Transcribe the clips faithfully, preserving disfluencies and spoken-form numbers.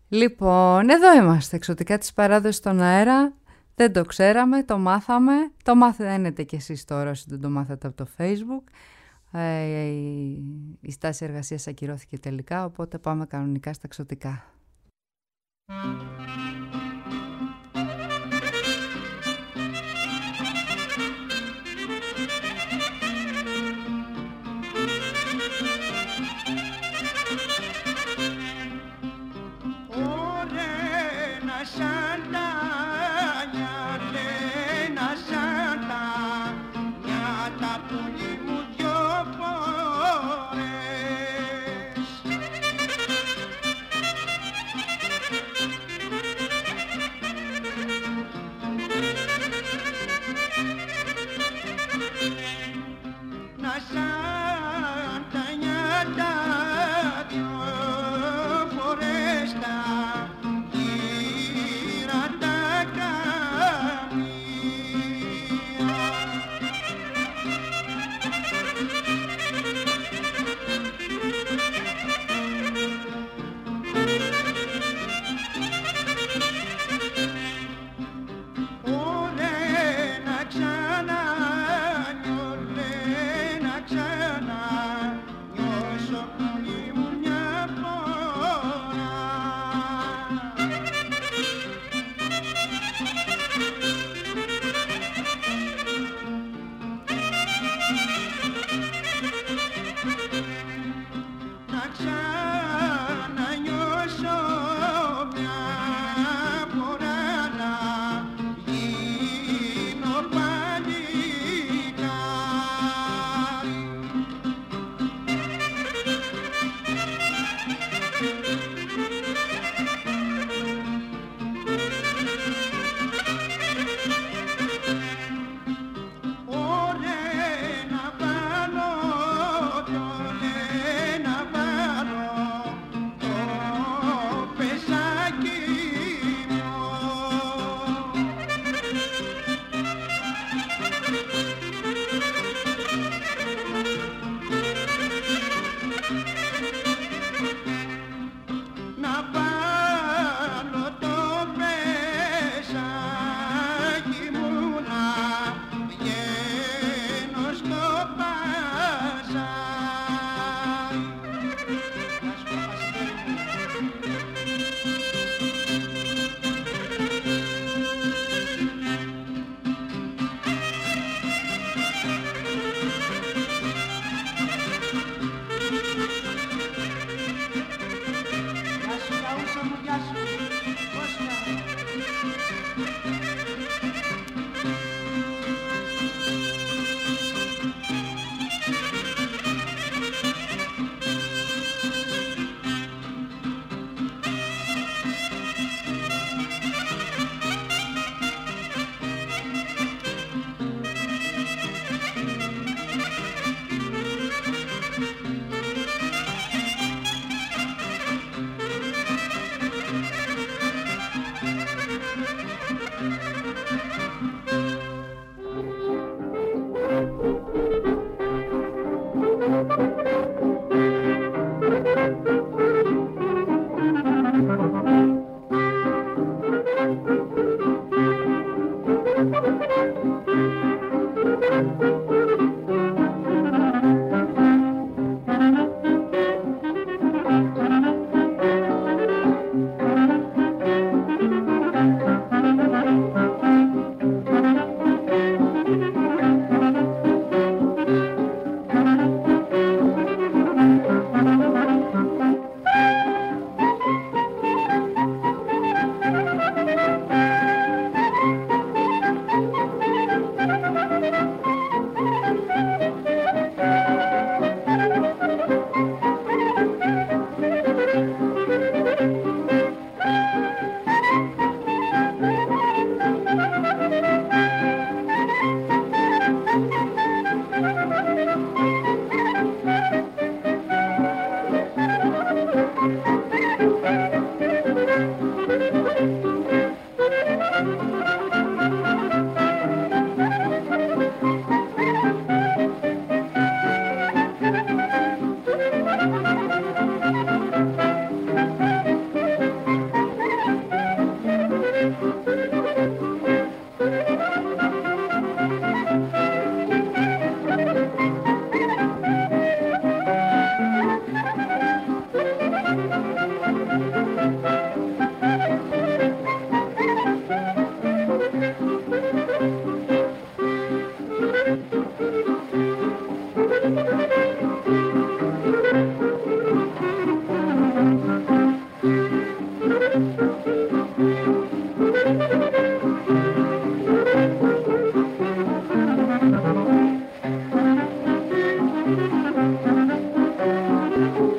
Λοιπόν, εδώ είμαστε, εξωτικά της παράδοσης στον αέρα. Δεν το ξέραμε, το μάθαμε. Το μάθετε κι εσείς τώρα όσοι δεν το μάθατε από το Facebook. Ε, η στάση εργασίας ακυρώθηκε τελικά, οπότε πάμε κανονικά στα εξωτικά.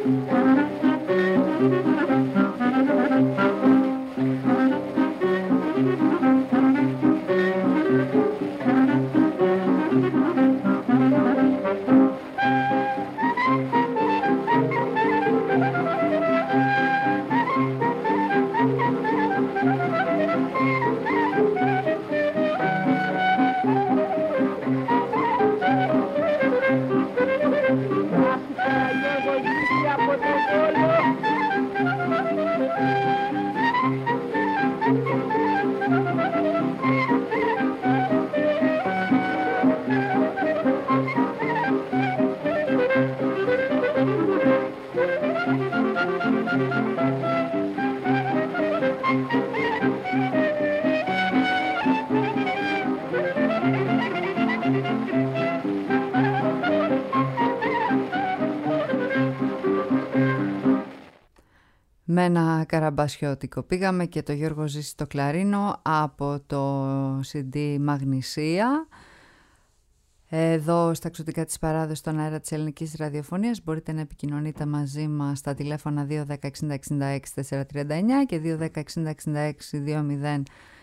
Με ένα καραμπασιώτικο πήγαμε και το Γιώργο Ζήση στο κλαρίνο από το σι ντι Μαγνησία. Εδώ στα εξωτικά της παράδοσης στον αέρα της ελληνικής ραδιοφωνίας μπορείτε να επικοινωνείτε μαζί μας στα τηλέφωνα δύο ένα μηδέν εξήντα εξήντα έξι τετρακόσια τριάντα εννιά και δύο ένα μηδέν εξήντα εξήντα έξι δύο μηδέν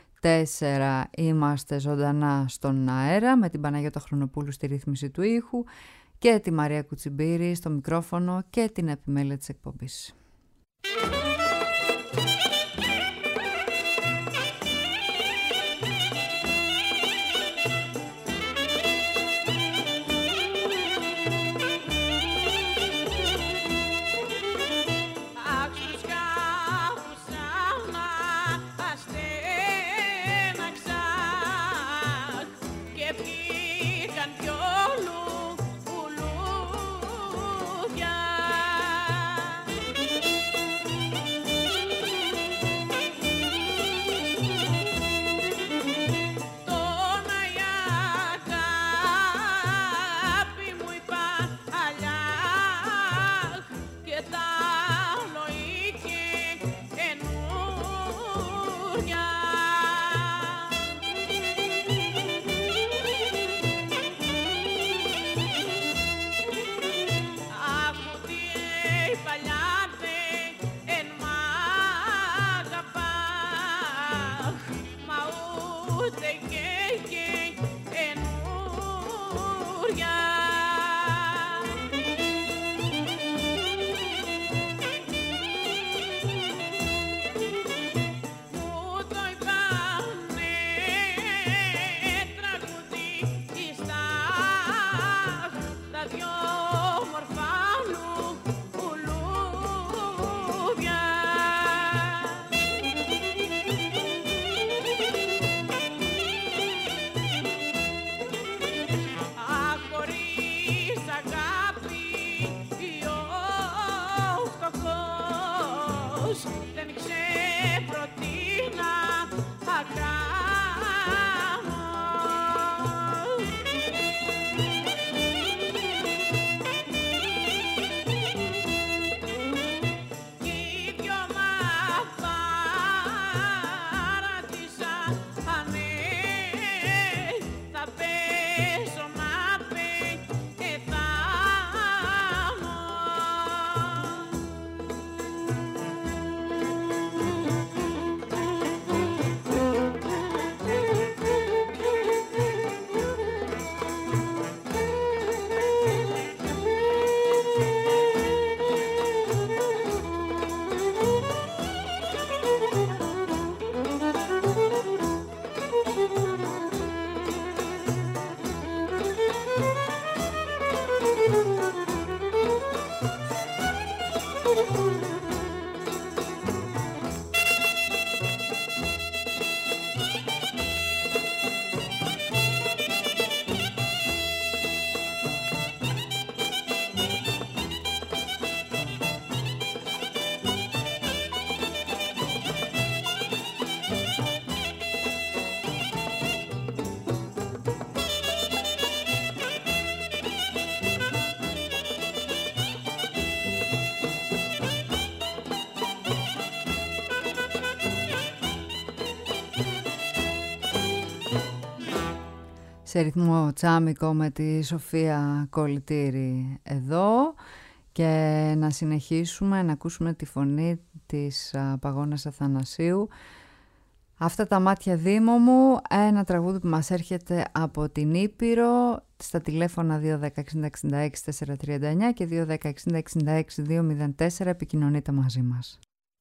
τέσσερα. Είμαστε ζωντανά στον αέρα με την Παναγιώτα Χρονοπούλου στη ρύθμιση του ήχου και τη Μαρία Κουτσιμπήρη στο μικρόφωνο και την επιμέλεια της εκπομπής. Σε ρυθμό τσάμικο με τη Σοφία Κολλητήρη εδώ και να συνεχίσουμε να ακούσουμε τη φωνή της Παγώνας Αθανασίου. Αυτά τα μάτια Δήμο μου, ένα τραγούδι που μας έρχεται από την Ήπειρο, στα τηλέφωνα δύο ένα μηδέν εξήντα εξήντα έξι τετρακόσια τριάντα εννιά και δύο ένα μηδέν εξήντα εξήντα έξι διακόσια τέσσερα, επικοινωνείτε μαζί μας.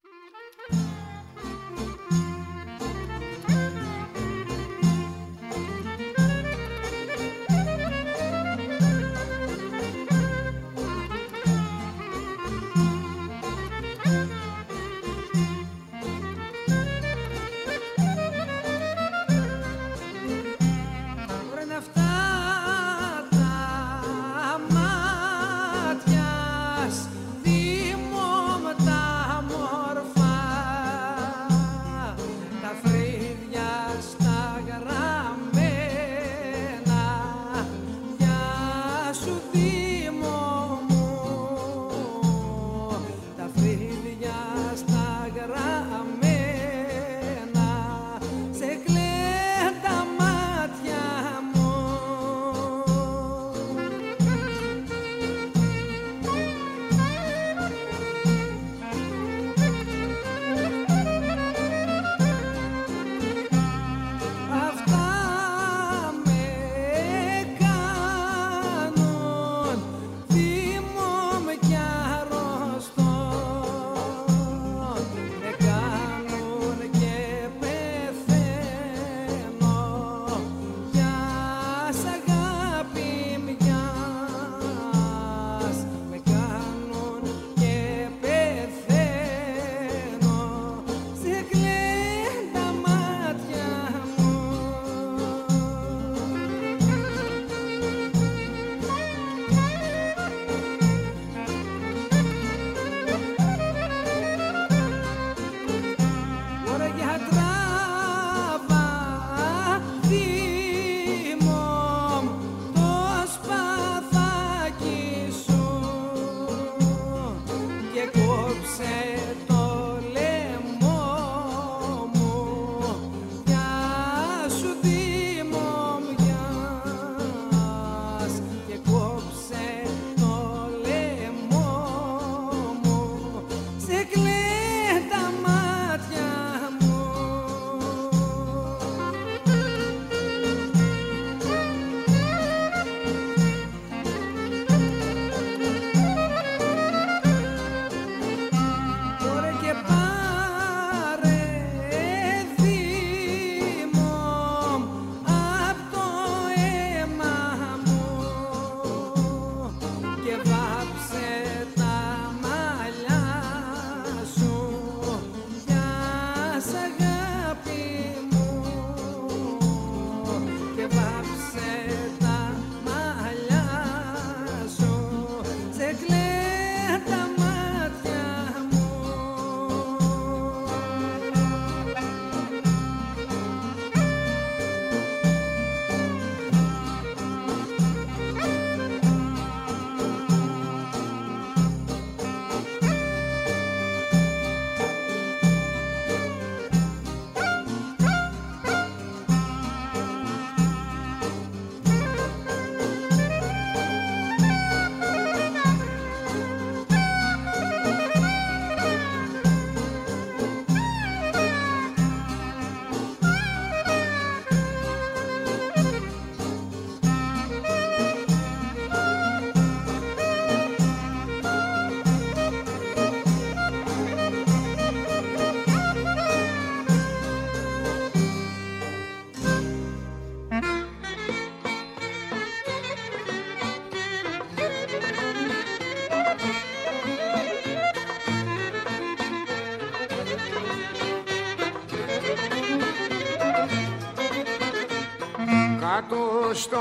Κάτω στο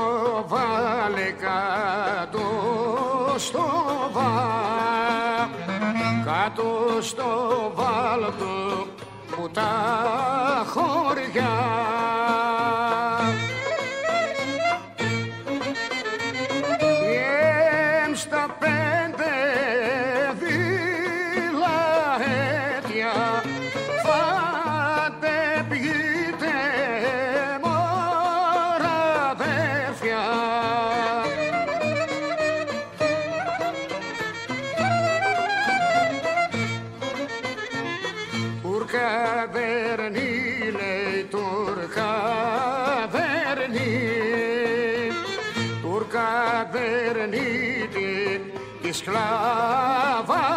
βάλε, κάτω στο βάλ, κάτω στο βάλ του που τα χωριά. Εμ στα πέντε βιλαέτια φάτε πιείτε μωραδέρφια. Τουρκαδέρνη, λέει Τουρκαδέρνη, Τουρκαδέρνη τη σκλάβα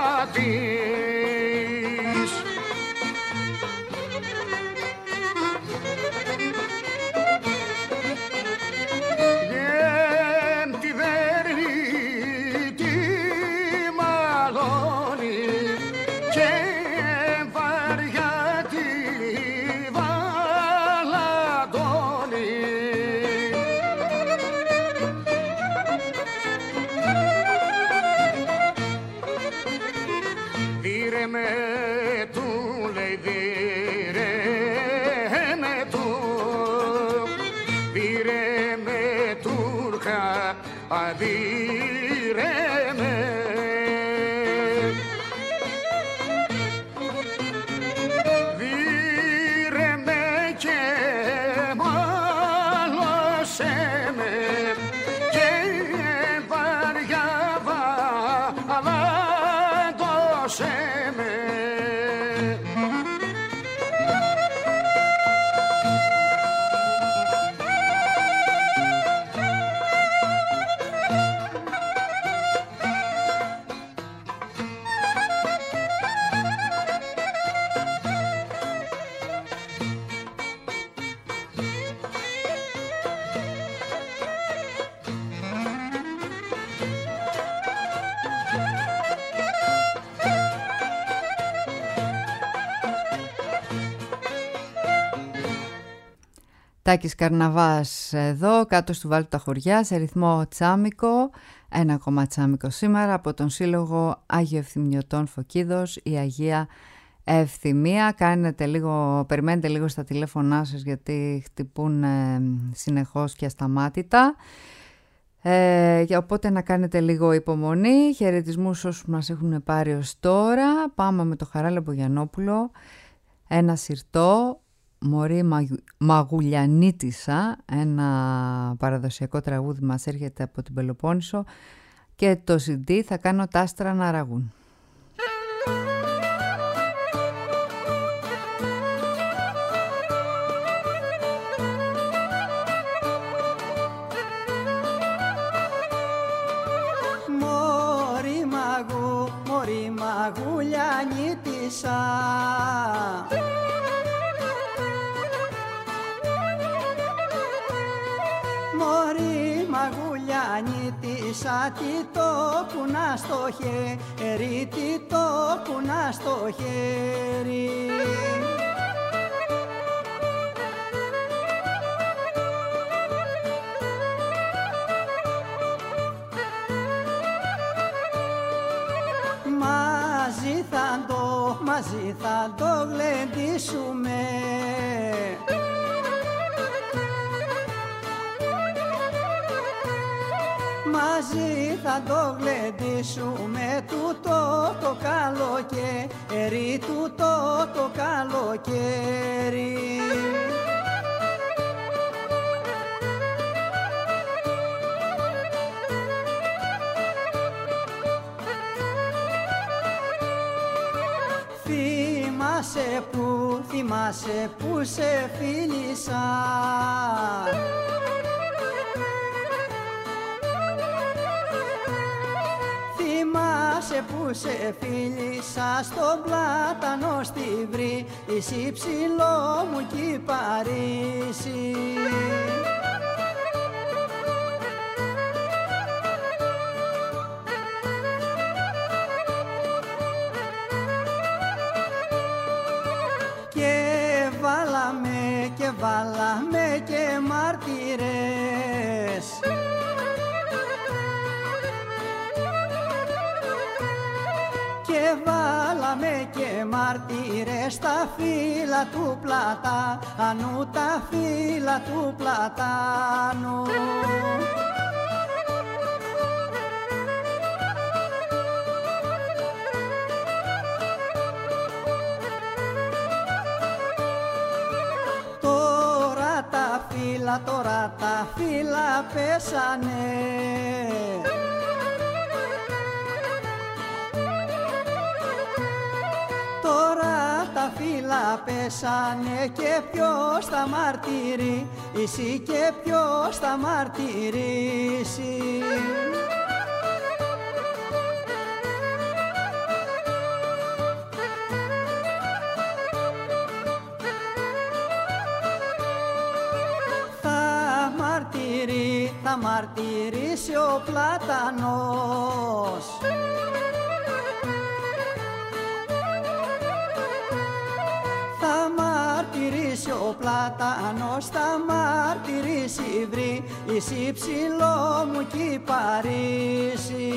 της. Γεν τη δέρνη τη μαλώνει και βαριά τη βαλαντώνει. Δίρε με του, λέει δίρε με του, δίρε με Τούρκα, αδίρε με. Δίρε με και μάλωσε με και βαριά βαλαντώσε με. Τάκης Καρναβάς εδώ, κάτω του Βάλτου τα χωριά, σε ρυθμό τσάμικο. Ένα ακόμα τσάμικο σήμερα από τον Σύλλογο Άγιο Ευθυμιωτών Φωκίδος, η Αγία Ευθυμία. Κάνετε λίγο, περιμένετε λίγο στα τηλέφωνά σας γιατί χτυπούν ε, συνεχώς και ασταμάτητα. Ε, οπότε να κάνετε λίγο υπομονή. Χαιρετισμούς όσους μας έχουν πάρει ως τώρα. Πάμε με το Χαράλαμπο Μπογιανόπουλο. Ένα συρτό. Μωρή Μαγουλιανίτισσα, ένα παραδοσιακό τραγούδι μας έρχεται από την Πελοπόννησο και το σι ντι θα κάνω τα άστρα να ραγούν. Μωρή μαγου, μωρή Μαγουλιανίτισσα, μωρή Μαγουλιανίτισσα, τι το κουνά στο χέρι, τι το κουνά στο χέρι. Μαζί θα το, μαζί θα το γλεντήσουμε, μαζί θα το γλεντήσουμε τούτο το καλοκαίρι, τούτο το καλοκαίρι. Θυμάσαι που, θυμάσαι που σε φίλησα, θυμάσαι που σε φίλησα στον πλάτανο στη βρύση, ψηλό μου κυπαρίσι. Και βάλαμε, και βάλαμε και μάρτυρες, και βάλαμε και μάρτυρες τα φύλλα του πλατάνου, τα φύλλα του πλατάνου. Τώρα τα φύλλα, τώρα τα φύλλα πέσανε, τώρα τα τα φύλλα πέσανε και ποιος θα μαρτυρήσει και ποιος θα μαρτυρήσει. Θα μαρτυρεί, θα μαρτυρήσει ο πλάτανος. Θα μαρτυρήσει ο πλάτανος, θα μαρτυρήσει βρει εις υψηλό μου κυπαρίσι.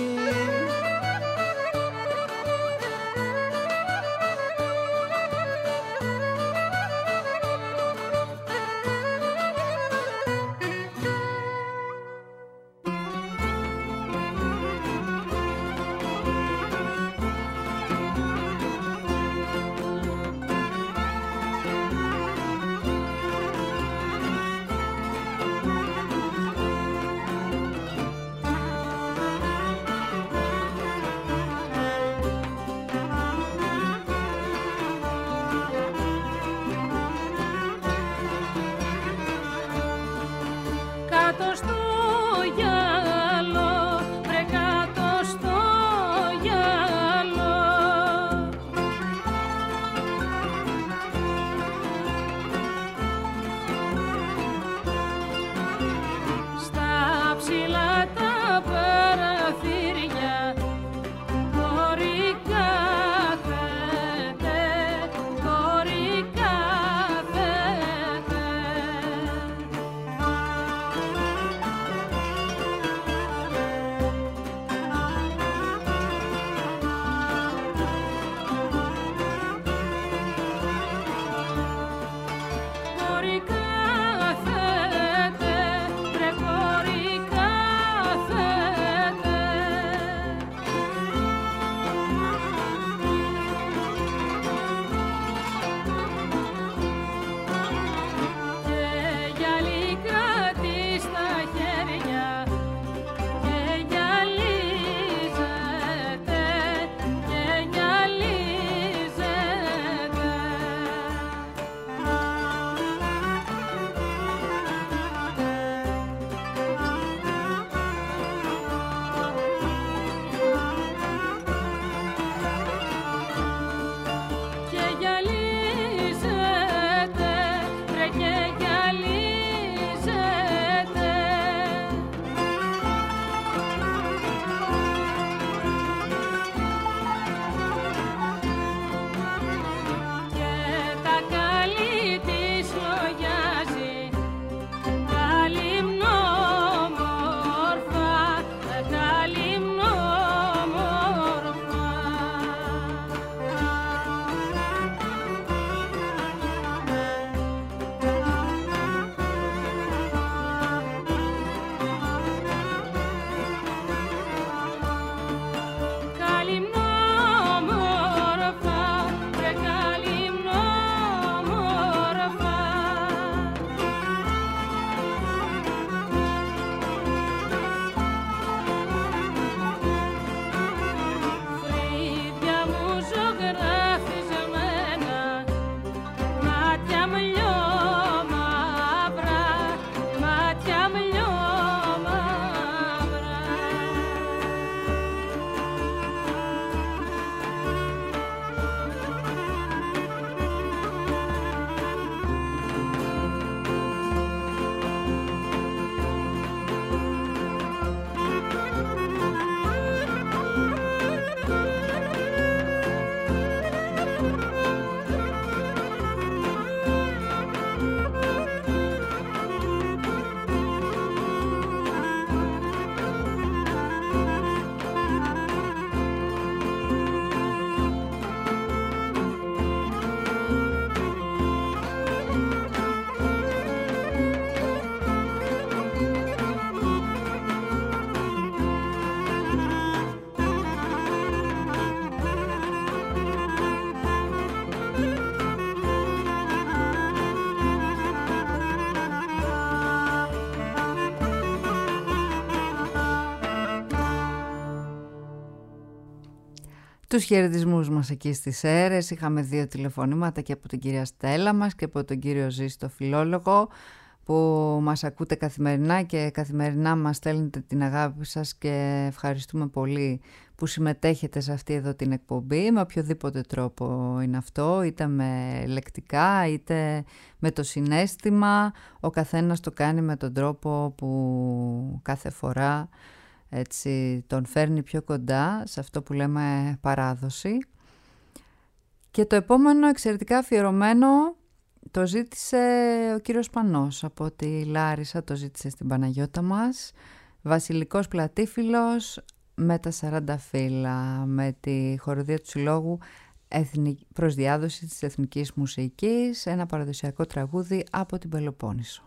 τους χαιρετισμούς μας εκεί στις Σέρρες. Είχαμε δύο τηλεφωνήματα και από την κυρία Στέλλα μας και από τον κύριο Ζήστο φιλόλογο, που μας ακούτε καθημερινά και καθημερινά μας στέλνετε την αγάπη σας και ευχαριστούμε πολύ που συμμετέχετε σε αυτή εδώ την εκπομπή με οποιοδήποτε τρόπο είναι αυτό, είτε με λεκτικά είτε με το συναίσθημα. Ο καθένας το κάνει με τον τρόπο που κάθε φορά έτσι τον φέρνει πιο κοντά σε αυτό που λέμε παράδοση. Και το επόμενο εξαιρετικά αφιερωμένο το ζήτησε ο κύριος Πανός από τη Λάρισα, το ζήτησε στην Παναγιώτα μας. Βασιλικός Πλατήφυλλος με τα σαράντα φύλλα, με τη χοροδία του Συλλόγου προς διάδοση της Εθνικής Μουσικής, ένα παραδοσιακό τραγούδι από την Πελοπόννησο.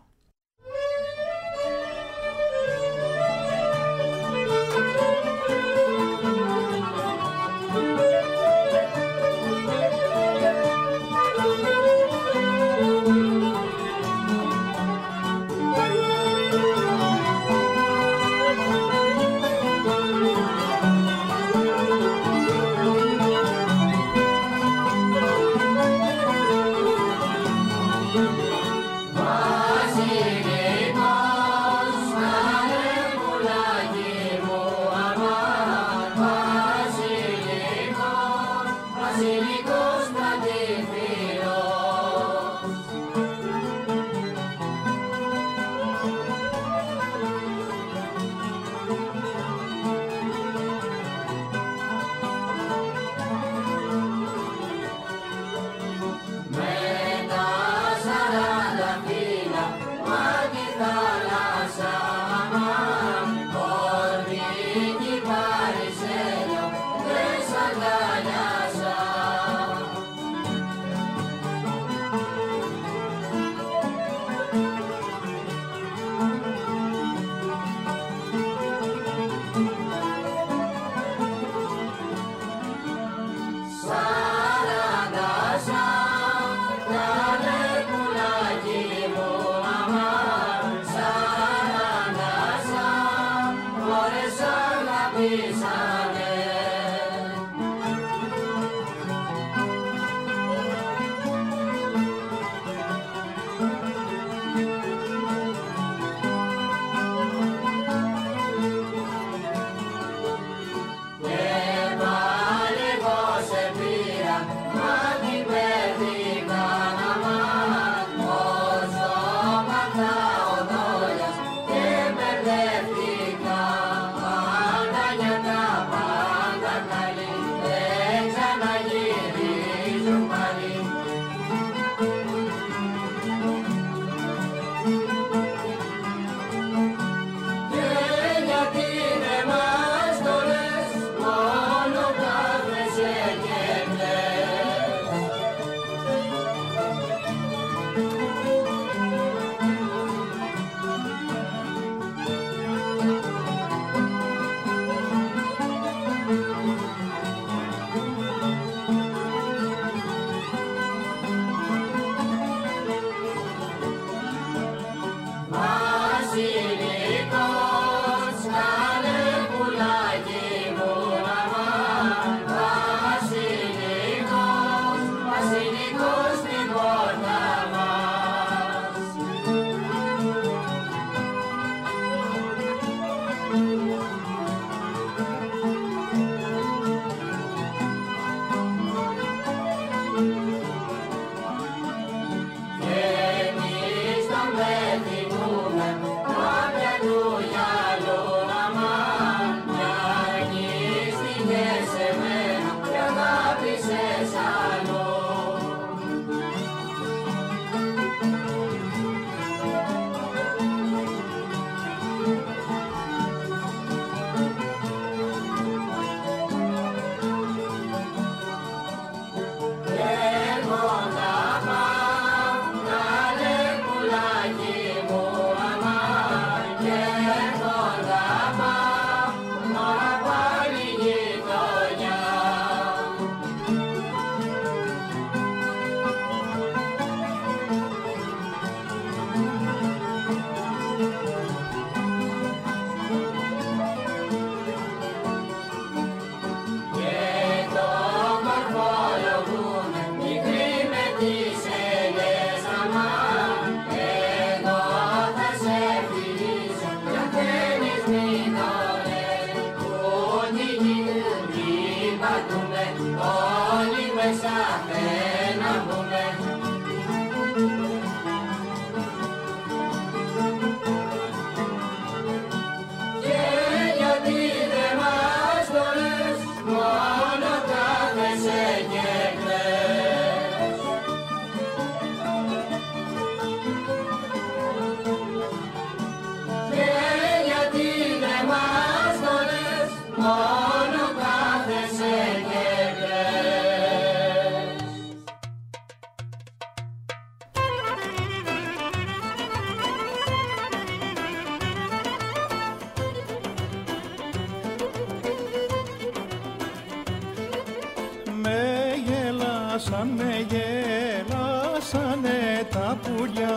γελάσανε, γελάσανε τα πουλιά.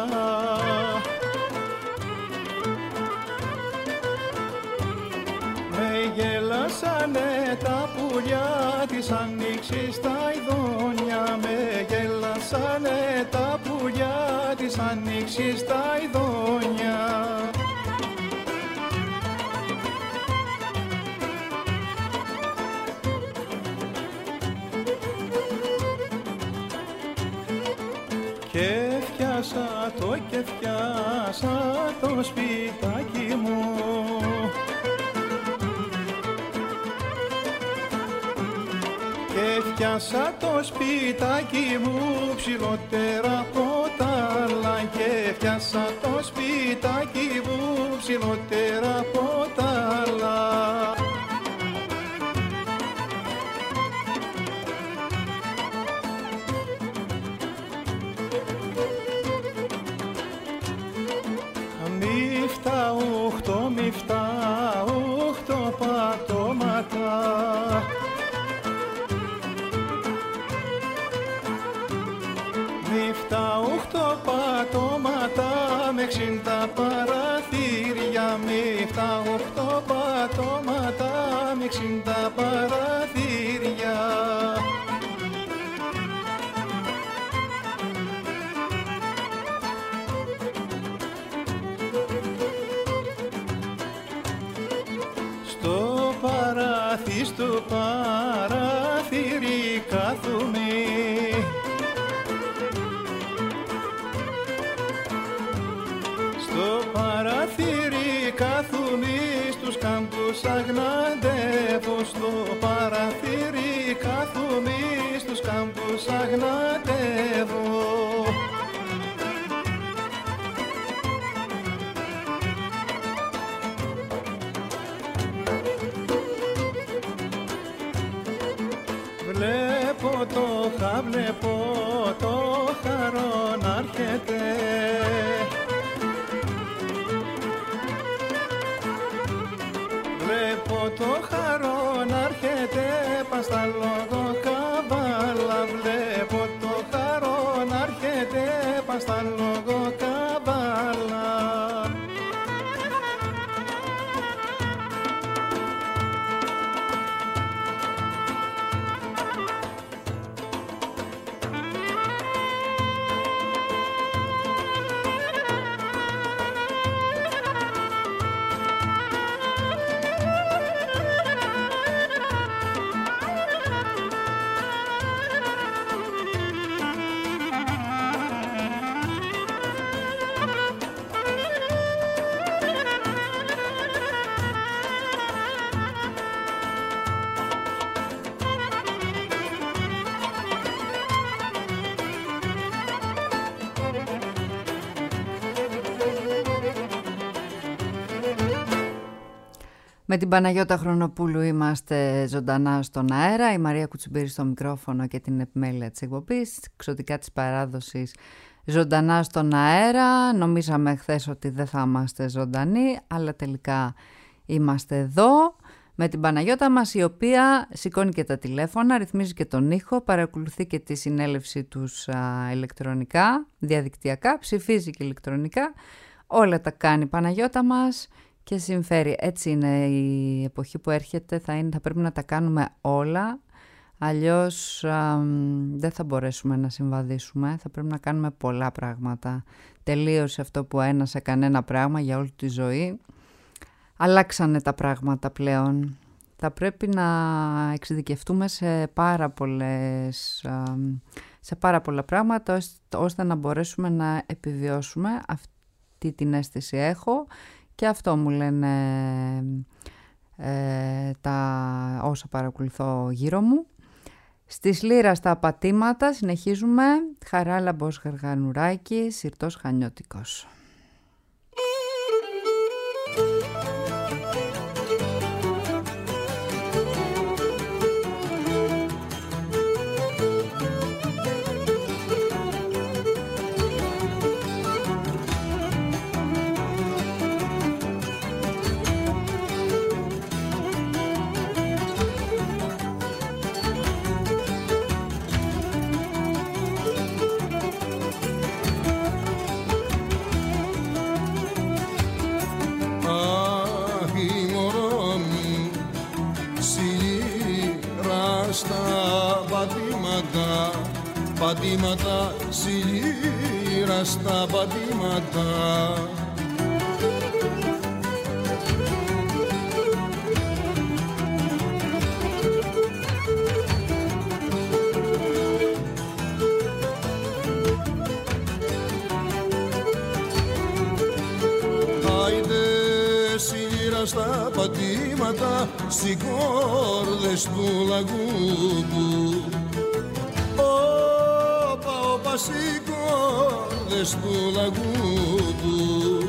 Με γελάσανε τα πουλιά της ανοίξης τα ειδόνια. Με γελάσανε τα πουλιά της ανοίξης τα ειδόνια. Και φτιάσα το και φτιάσα το σπιτάκι μου. Και φτιάσα το σπιτάκι μου ψηλότερα από τα άλλα. Και φτιάσα το σπιτάκι μου ψηλότερα από τα άλλα. Μυφτά οχτώ, μυφτά οχτώ πατώματα. Μυφτά οχτώ πατώματα με εξήντα παραθύρια. Μυφτά οχτώ πατώματα με εξήντα παραθύρια. Στο παράθυ, στο παράθυρι κάθομαι. Στο παράθυρι κάθομαι, στους κάμπους αγναντεύω. Στο παράθυρι κάθομαι, στους κάμπους αγναντεύω. Βλέπω το χα, βλέπω το χαρό να έρχεται. Βλέπω το χαρό να έρχεται, πας στα λογοκαβάλα. Βλέπω το χαρό να έρχεται, πας στα λογοκαβάλα. Με την Παναγιώτα Χρονοπούλου είμαστε ζωντανά στον αέρα. Η Μαρία Κουτσουμπύρη στο μικρόφωνο και την επιμέλεια της εκπομπής. Ξωτικά της παράδοσης ζωντανά στον αέρα. Νομίζαμε χθες ότι δεν θα είμαστε ζωντανοί, αλλά τελικά είμαστε εδώ. Με την Παναγιώτα μας, η οποία σηκώνει και τα τηλέφωνα, ρυθμίζει και τον ήχο, παρακολουθεί και τη συνέλευση τους α, ηλεκτρονικά, διαδικτυακά, ψηφίζει και ηλεκτρονικά. Όλα τα κάνει η Παναγιώτα μας. Και συμφέρει. Έτσι είναι η εποχή που έρχεται, θα, είναι, θα πρέπει να τα κάνουμε όλα, αλλιώς α, δεν θα μπορέσουμε να συμβαδίσουμε, θα πρέπει να κάνουμε πολλά πράγματα. Τελείωσε αυτό που ένας έκανε ένα πράγμα για όλη τη ζωή, αλλάξανε τα πράγματα πλέον θα πρέπει να εξειδικευτούμε σε πάρα πολλές, σε πάρα πολλά πράγματα ώστε να μπορέσουμε να επιβιώσουμε. Αυτή την αίσθηση έχω και αυτό μου λένε ε, τα όσα παρακολουθώ γύρω μου. Στις λύρα στα πατήματα συνεχίζουμε. Χαράλαμπος γαργανουράκι, συρτός χανιώτικος. Πατήματα, σιλήρα στα πατήματα. Άιντε σιλήρα στα πατήματα, στις κόρδες του λαγούδου. Σηκώδες του λαγούδου.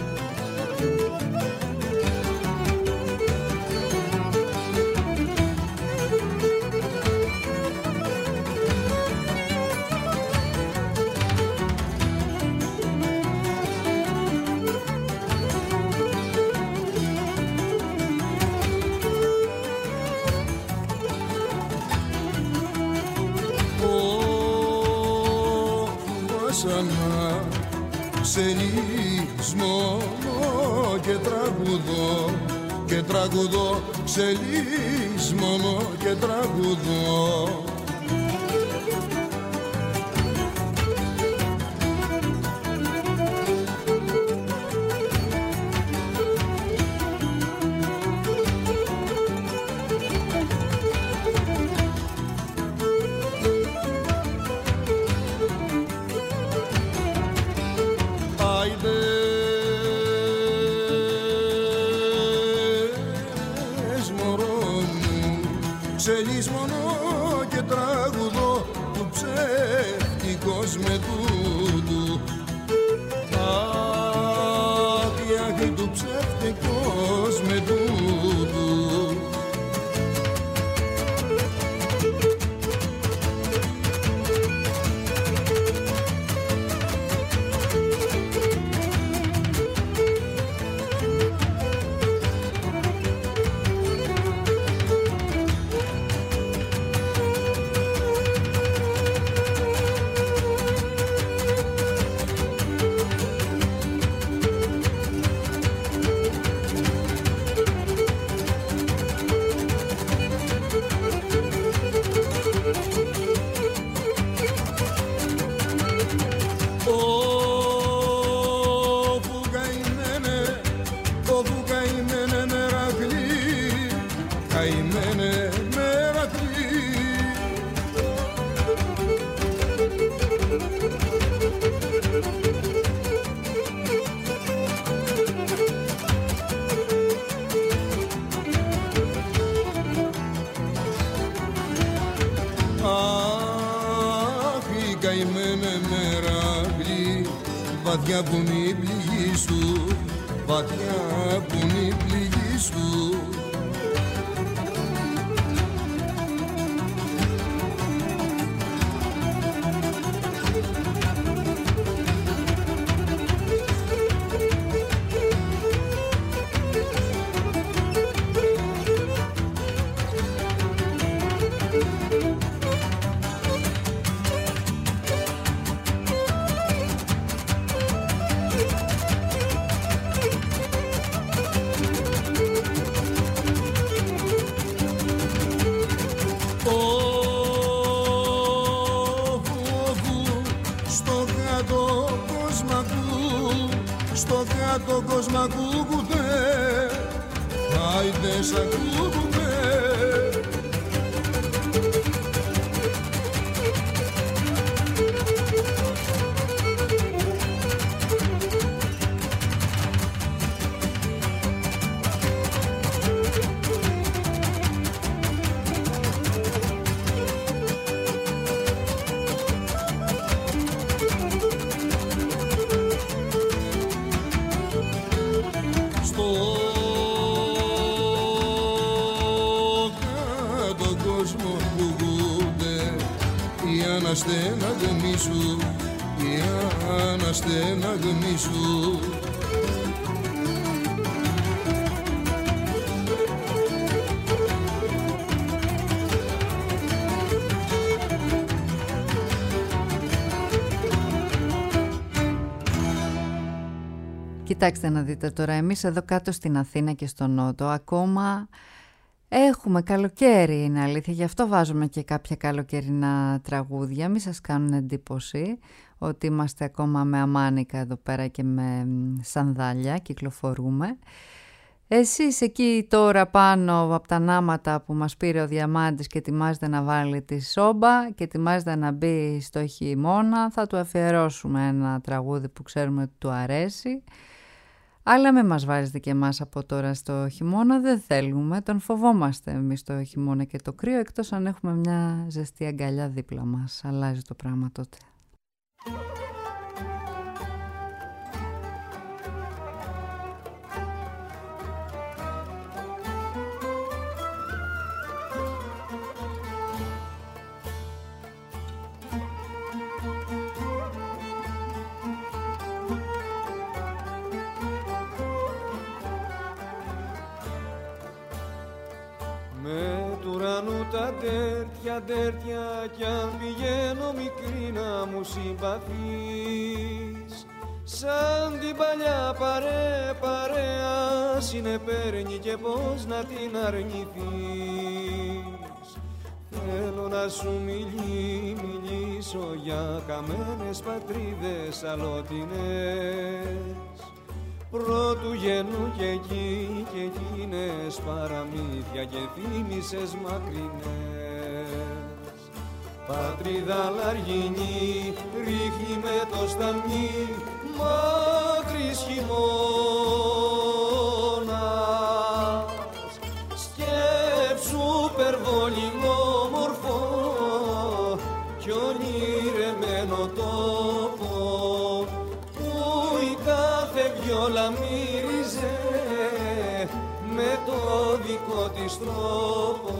Σε λυσμόνο και τραγουδώ και τραγουδώ, σε λυσμόνο και τραγουδώ. Με τούτου άδεια του ψεύτικος με τούτου. Βαθιά που είναι η πληγή σου, βαθιά που είναι η πληγή σου. Το κόσμο ακούγονται, άιντες ακούγονται. αναστέναγμη σου, η αναστέναγμη σου. Κοιτάξτε να δείτε τώρα, εμείς εδώ κάτω στην Αθήνα και στο Νότο ακόμα έχουμε καλοκαίρι, είναι αλήθεια, γι' αυτό βάζουμε και κάποια καλοκαιρινά τραγούδια, μην σας κάνουν εντύπωση ότι είμαστε ακόμα με αμάνικα εδώ πέρα και με σανδάλια, κυκλοφορούμε. Εσείς εκεί τώρα πάνω από τα νάματα που μας πήρε ο Διαμάντης και ετοιμάζεται να βάλει τη σόμπα και ετοιμάζεται να μπει στο χειμώνα, θα του αφιερώσουμε ένα τραγούδι που ξέρουμε ότι του αρέσει. Αλλά με μας βάζετε και εμάς από τώρα στο χειμώνα, δεν θέλουμε, τον φοβόμαστε εμείς το χειμώνα και το κρύο, εκτός αν έχουμε μια ζεστή αγκαλιά δίπλα μας. Αλλάζει το πράγμα τότε. Τα τέρτια, τέρτια κι αν πηγαίνω μικρή να μου συμπαθείς, σαν την παλιά παρέ, παρέα συνεπέρνει και πώς να την αρνηθείς. Θέλω να σου μιλή, μιλήσω για καμένες πατρίδες αλλοτινές, πρώτου γενού και εκεί και εκείνες παραμύθια και θύμησες μακρινές. Πατρίδα λαργινή ρίχνει με το σταμνί μάκρης χειμώνας, σκέψου περβολικό μορφό κι ονειρεμένο τόπο, όλα μύριζε με το δικό της τρόπο.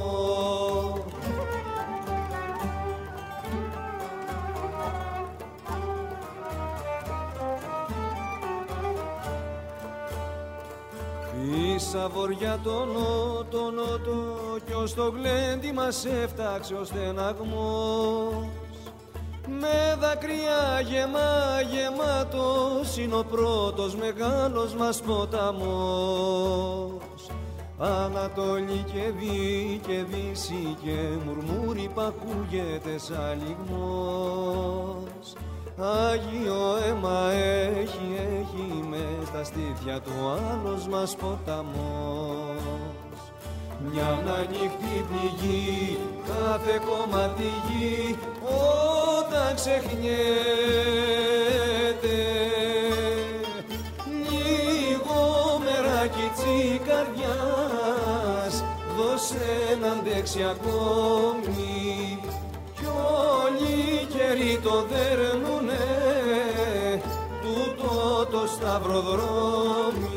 Πίσα βοριά το νότο, νότο κι ως το γλέντι μας έφταξε ο στεναγμός, με δάκρυα γεμά, γεμάτος είναι ο πρώτος μεγάλος μας ποταμός. Ανατολή και δι και δύση και μουρμούρι π' ακούγεται σαν λιγμός. Άγιο αίμα έχει, έχει μες στα στήθια του άλλος μας ποταμός. Μια ανοιχτή πληγή κάθε κομμάτι γη όταν ξεχνιέται, λίγο μεράκι τσι καρδιάς δώσε να αντέξει ακόμη, κι όλοι οι καιροί το δέρνουνε τούτο το σταυροδρόμι.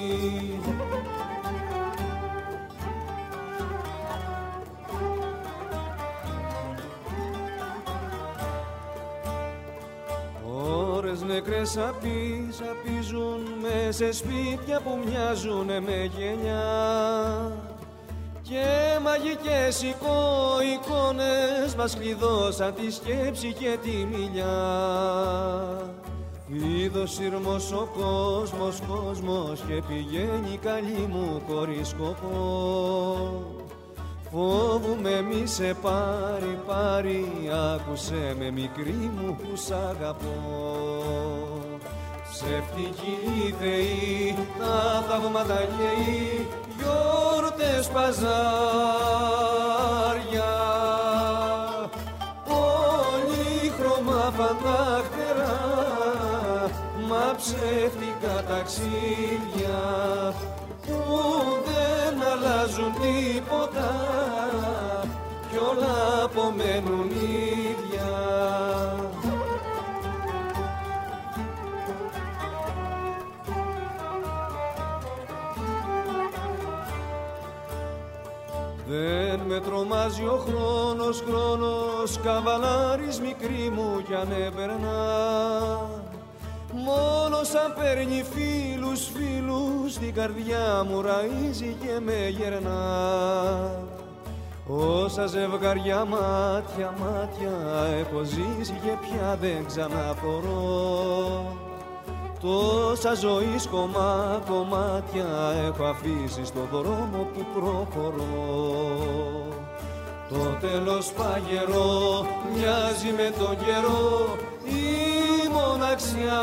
Νεκρές απείς, απίζουν μες σε σπίτια που μοιάζουνε με γενιά, και μαγικές εικό, εικόνες μας κλειδώσαν τη σκέψη και τη μιλιά. Είδος σύρμος ο κόσμος, κόσμος και πηγαίνει καλή μου χωρίς σκοπό. Φόβομαι μη σε πάρει, πάρει, άκουσε με μικρή μου που σ' αγαπώ. Ψευτικοί θεοί, τα θαύματα γεοί, γιόρτες παζάρια, πολύχρωμα φαντάχτερα, μα ψεύτικα ταξίδια που δεν αλλάζουν τίποτα κι όλα απομένουν ίδια. Δεν με τρομά Βάζει ο χρόνος, χρόνος, καβαλάρης μικρή μου κι αν έπαιρνα. Μόνο σαν παίρνει φίλους, φίλους, την καρδιά μου ραΐζει και με γερνά. Όσα ζευγαριά μάτια, μάτια έχω ζήσει και πια δεν ξαναφορώ. Τόσα ζωής κομμά, κομμάτια έχω αφήσει στον δρόμο που προχωρώ. Το τέλος παγερό μοιάζει με τον καιρό η μοναξιά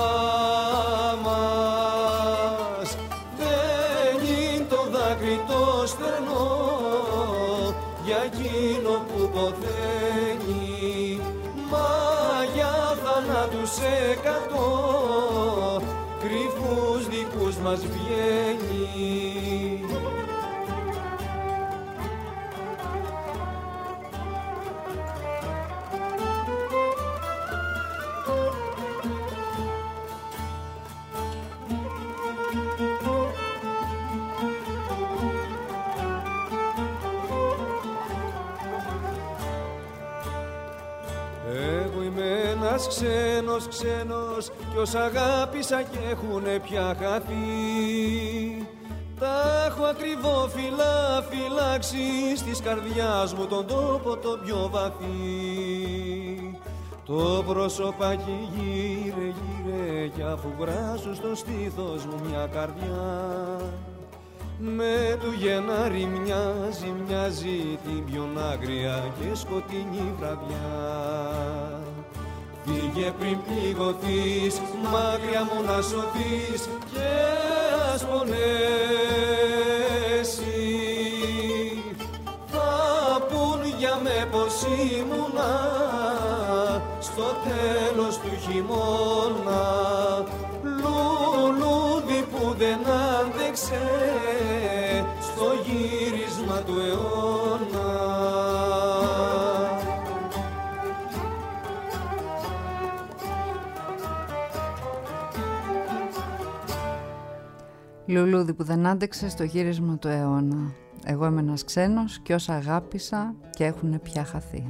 μας. Μπαίνει το δάκρυ το στερνό για εκείνο που ποθαίνει, μα για θανάτους εκατό κρυφούς δικούς μας βγαίνει. Ένας ξένος, ξένος κι ως αγάπησα κι έχουνε πια χαθεί. Τα έχω ακριβόφυλλα φυλάξει στις καρδιάς μου τον τόπο το πιο βαθύ. Το προσωπάκι γύρε γύρε κι αφού βράζω στο στήθος μου μια καρδιά, με του Γενάρη μοιάζει, μοιάζει την πιο άγρια και σκοτεινή βραδιά. Φύγε πριν πληγωθείς, μακριά μου να σωθείς και ας πονέσει. Θα πουν για με πως ήμουνα στο τέλος του χειμώνα, λουλούδι που δεν άντεξε στο γύρισμα του αιώνα. Λουλούδι που δεν άντεξε στο γύρισμα του αιώνα. Εγώ είμαι ένας ξένος και όσα αγάπησα και έχουνε πια χαθεί.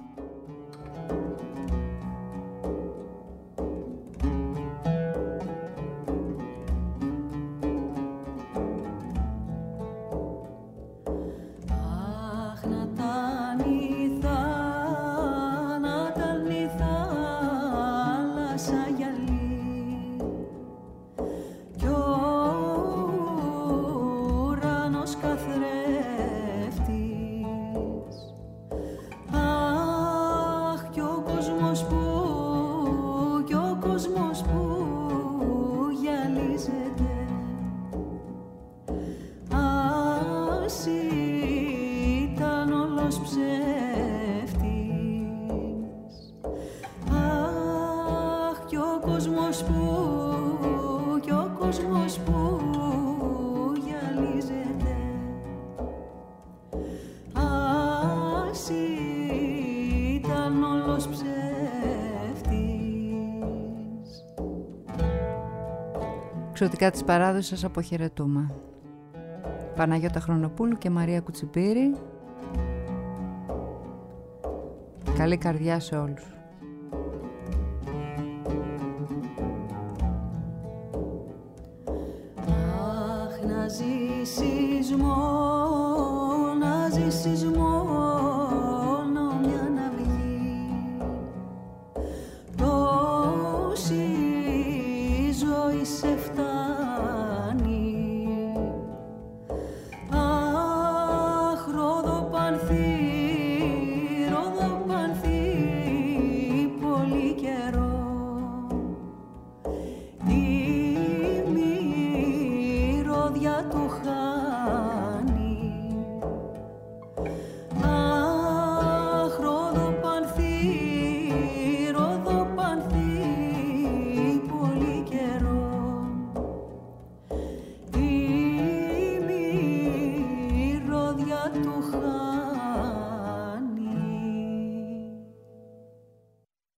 Εξωτικά της παράδοσης σας αποχαιρετούμε. Παναγιώτα Χρονοπούλου και Μαρία Κουτσιπήρη. Καλή καρδιά σε όλους. Αχ, να ζήσεις μόνο, να ζήσεις μόνο